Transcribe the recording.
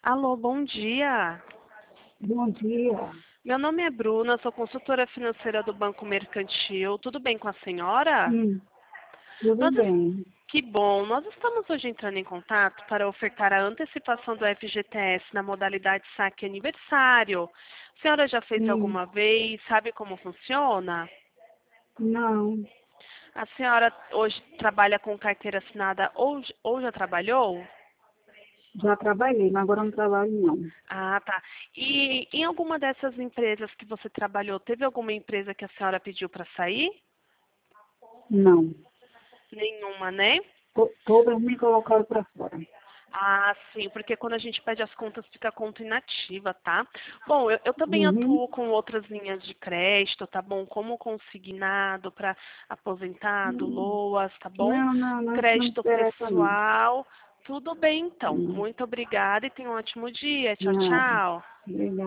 Alô, bom dia. Bom dia. Meu nome é Bruna, sou consultora financeira do Banco Mercantil. Tudo bem com a senhora? Sim, tudo Nós es- bem. Que bom. Nós estamos hoje entrando em contato para ofertar a antecipação do FGTS na modalidade saque aniversário. A senhora já fez Sim, alguma vez? Sabe como funciona? não, A senhora hoje trabalha com carteira assinada ou já trabalhou? já trabalhei, mas agora não trabalho não. Ah, tá. E em alguma dessas empresas que você trabalhou, teve alguma empresa que a senhora pediu para sair? Não. Nenhuma, né? Todas me colocaram para fora. Ah, sim, porque quando a gente pede as contas fica a conta inativa, tá? Bom, eu também Uhum. atuo com outras linhas de crédito, tá bom? Como consignado para aposentado, Hum. LOAS, tá bom? Não, isso não me Crédito interessa não. pessoal, tudo bem então. Não, Muito obrigada e tenha um ótimo dia. Tchau, nada. tchau. Obrigada.